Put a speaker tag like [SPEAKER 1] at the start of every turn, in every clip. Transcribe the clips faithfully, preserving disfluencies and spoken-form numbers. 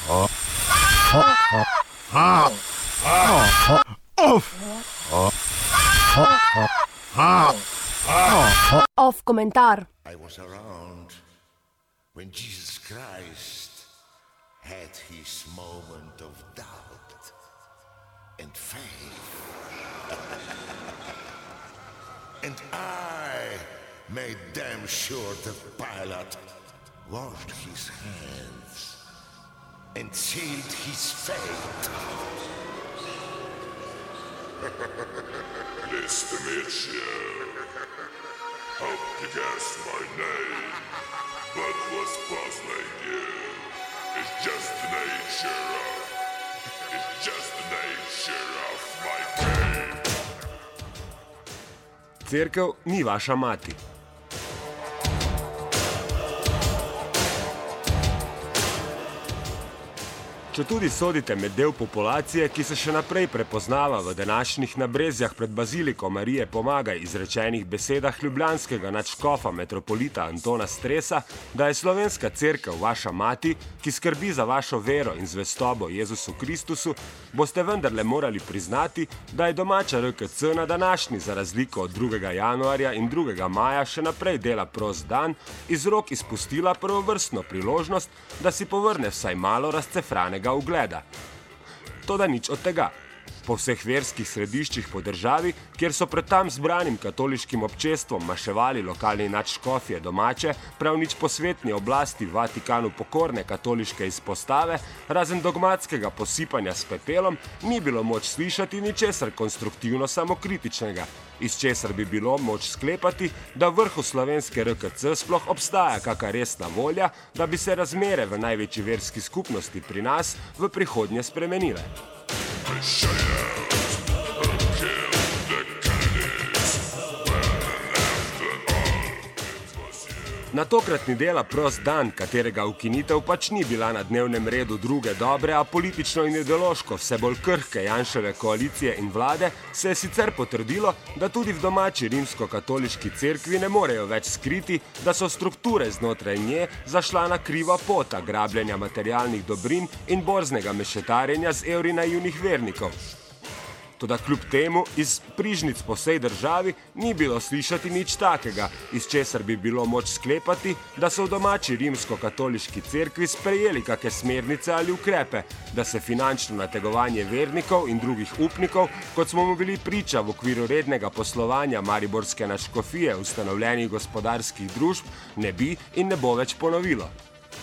[SPEAKER 1] Off komentar.
[SPEAKER 2] I was around when Jesus Christ had his moment of doubt and faith. And I made damn sure that Pilate washed his hands and sealed his fate.
[SPEAKER 3] Mister Mitchell, hope you guessed my name, but what's puzzling you is just the nature of, it's just the nature of my game.
[SPEAKER 4] Cerkev ni vaša mati. Če tudi sodite med del populacije, ki se še naprej prepoznava v današnjih nabrezjah pred Baziliko Marije Pomagaj izrečenih besedah ljubljanskega nadškofa metropolita Antona Stresa, da je slovenska cerkev vaša mati, ki skrbi za vašo vero in zvestobo Jezusu Kristusu, boste vendarle morali priznati, da je domača R K C na današnji, za razliko od drugega januarja in drugega maja, še naprej dela prost dan, iz rok izpustila prvovrstno priložnost, da si povrne vsaj malo razcefranega ugleda. Toda nič od tega. Po vseh verskih središčih po državi, kjer so pred tam zbranim katoliškim občestvom maševali lokalni nadškofje domače, prav nič posvetni oblasti v Vatikanu pokorne katoliške izpostave, razen dogmatskega posipanja s pepelom, ni bilo moč slišati ničesar konstruktivno samokritičnega, iz česar bi bilo moč sklepati, da v vrhu slovenske R K C sploh obstaja kaka resna volja, da bi se razmere v največji verski skupnosti pri nas v prihodnje spremenile. Na tokratni dela prost dan, katerega ukinitev pač ni bila na dnevnem redu druge dobre, a politično in ideološko vse bolj krhke Janševe koalicije in vlade, se je sicer potrdilo, da tudi v domači rimsko-katoliški cerkvi ne morejo več skriti, da so strukture znotraj nje zašla na kriva pota grabljenja materialnih dobrin in borznega mešetarjenja z evri naivnih vernikov. Toda kljub temu iz prižnic po vsej državi ni bilo slišati nič takega, iz česar bi bilo moč sklepati, da so v domači rimsko-katoliški cerkvi sprejeli kake smernice ali ukrepe, da se finančno nategovanje vernikov in drugih upnikov, kot smo mu bili priča v okviru rednega poslovanja mariborske nadškofije ustanovljenih gospodarskih družb, ne bi in ne bo več ponovilo.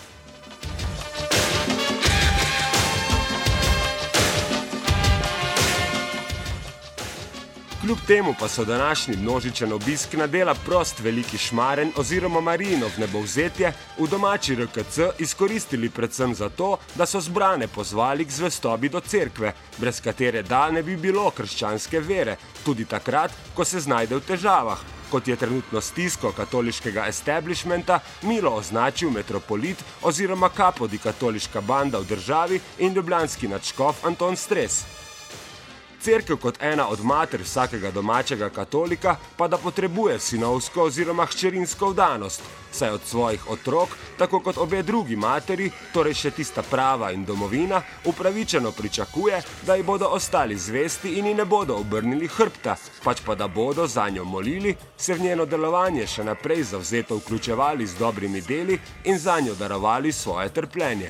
[SPEAKER 4] Kljub temu pa so današnji množičen obisk na dela prost veliki Šmaren oziroma Marijino vnebovzetje v domači R K C izkoristili predvsem zato, da so zbrane pozvali k zvestobi do cerkve, brez katere da ne bi bilo krščanske vere, tudi takrat, ko se znajde v težavah, kot je trenutno stisko katoliškega establishmenta milo označil metropolit oziroma kapodi katoliška banda v državi in ljubljanski nadškof Anton Stres. Cerkev kot ena od mater vsakega domačega katolika pa da potrebuje sinovsko oziroma hčerinsko vdanost, saj od svojih otrok, tako kot obe drugi materi, torej še tista prava in domovina, upravičeno pričakuje, da ji bodo ostali zvesti in ji ne bodo obrnili hrbta, pač pa da bodo zanjo molili, se v njeno delovanje še naprej zavzeto vključevali z dobrimi deli in zanjo darovali svoje trpljenje.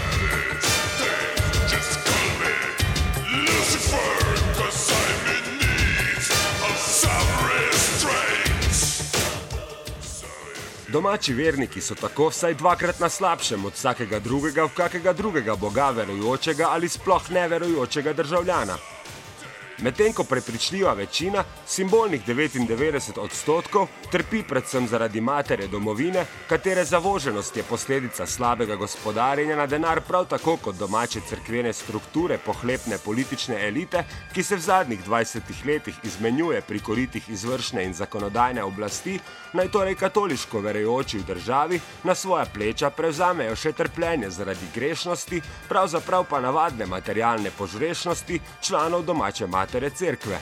[SPEAKER 4] Domači verniki so tako vsaj dvakrat na slabšem od vsakega drugega v kakega drugega boga verujočega ali sploh neverujočega državljana. Medtem ko prepričljiva večina, simbolnih devetindevetdeset odstotkov, trpi predvsem zaradi matere domovine, katere zavoženost je posledica slabega gospodarjenja na denar prav tako kot domače cerkvene strukture pohlepne politične elite, ki se v zadnjih dvajsetih letih izmenjuje pri koritih izvršne in zakonodajne oblasti, naj torej katoliško verujoči v državi na svoja pleča prevzamejo še trpljenje zaradi grešnosti, pravzaprav pa navadne materialne požrešnosti članov domače matere cerkve.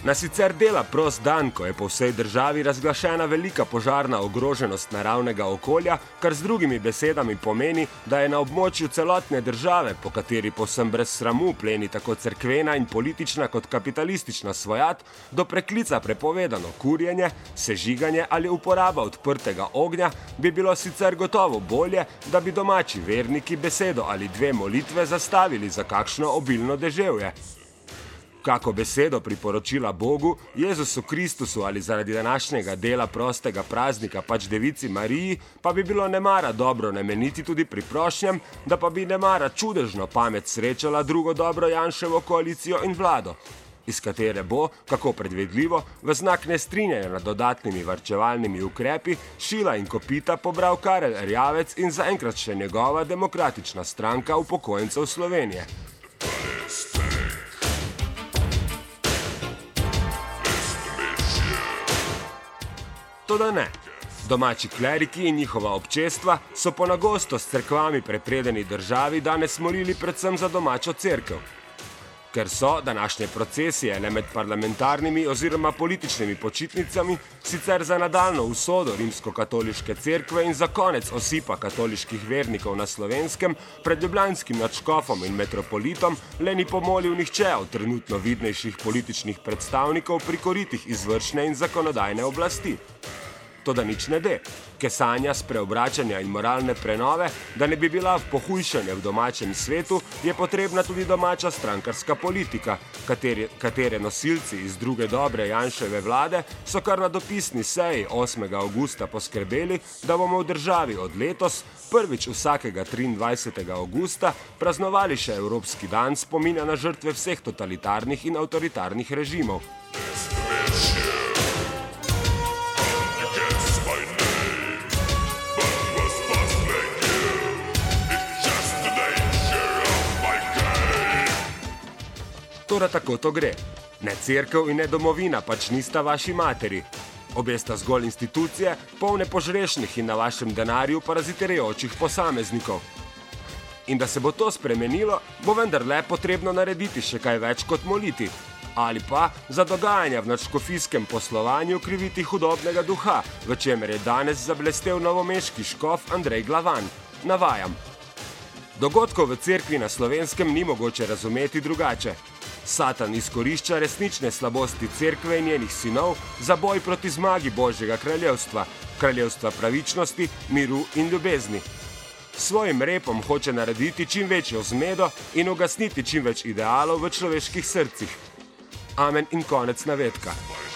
[SPEAKER 4] Na sicer dela prost dan, ko je po vsej državi razglašena velika požarna ogroženost naravnega okolja, kar z drugimi besedami pomeni, da je na območju celotne države, po kateri povsem brez sramu pleni tako cerkvena in politična kot kapitalistična svojat, do preklica prepovedano kurjenje, sežiganje ali uporaba odprtega ognja, bi bilo sicer gotovo bolje, da bi domači verniki besedo ali dve molitve zastavili za kakšno obilno deževje. Kako besedo priporočila Bogu, Jezusu Kristusu ali zaradi današnjega dela prostega praznika pač Devici Mariji, pa bi bilo nemara dobro nameniti tudi pri prošnjem, da pa bi nemara čudežno pamet srečala drugo dobro Janševo koalicijo in vlado, iz katere bo, kako predvidljivo, v znak nestrinjanja nad dodatnimi varčevalnimi ukrepi, šila in kopita pobral Karel Erjavec in zaenkrat še njegova Demokratična stranka upokojencev Slovenije. Toda ne. Domači kleriki in njihova občestva so po nagosto s cerkvami prepredeni državi danes molili predvsem za domačo cerkev. Ker so današnje procesije le med parlamentarnimi oziroma političnimi počitnicami sicer za nadaljno usodo rimskokatoliške cerkve in za konec osipa katoliških vernikov na Slovenskem pred ljubljanskim nadškofom in metropolitom le ni pomolil nihče od trenutno vidnejših političnih predstavnikov pri koritih izvršne in zakonodajne oblasti. Toda nič ne de. Kesanja spreobračanja in moralne prenove, da ne bi bila v pohujšanje v domačem svetu, je potrebna tudi domača strankarska politika, katere, katere nosilci iz druge dobre Janševe vlade so kar na dopisni seji osmega avgusta poskrbeli, da bomo v državi od letos prvič vsakega triindvajsetega avgusta praznovali še Evropski dan spomina na žrtve vseh totalitarnih in avtoritarnih režimov. Toda tako to gre. Ne cerkev in ne domovina pač nista vaši materi. Obe sta zgolj institucije, polne požrešnih in na vašem denarju parazitirajočih posameznikov. In da se bo to spremenilo, bo vendarle potrebno narediti še kaj več kot moliti. Ali pa za dogajanja v nadškofijskem poslovanju kriviti hudobnega duha, v čemer je danes zablestel novomeški škof Andrej Glavan. Navajam. Dogodkov v cerkvi na Slovenskem ni mogoče razumeti drugače. Satan izkorišča resnične slabosti cerkve in njenih sinov za boj proti zmagi Božjega kraljevstva, kraljevstva pravičnosti, miru in ljubezni. S svojim repom hoče narediti čim večjo zmedo in ugasniti čim več idealov v človeških srcih. Amen in konec navedka.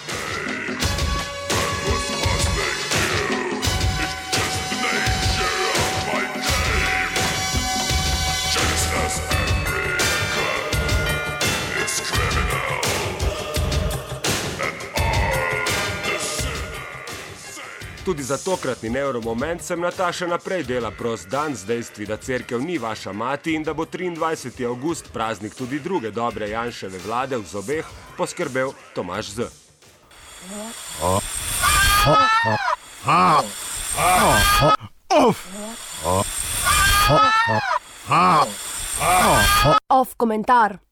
[SPEAKER 4] Tudi za tokratni neuromoment sem Nataša naprej dela prost dan z dejstvi, da cerkev ni vaša mati in da bo triindvajseti avgust praznik tudi druge dobre Janševe vlade v zobeh poskrbel Tomaž Z.
[SPEAKER 1] Off komentar.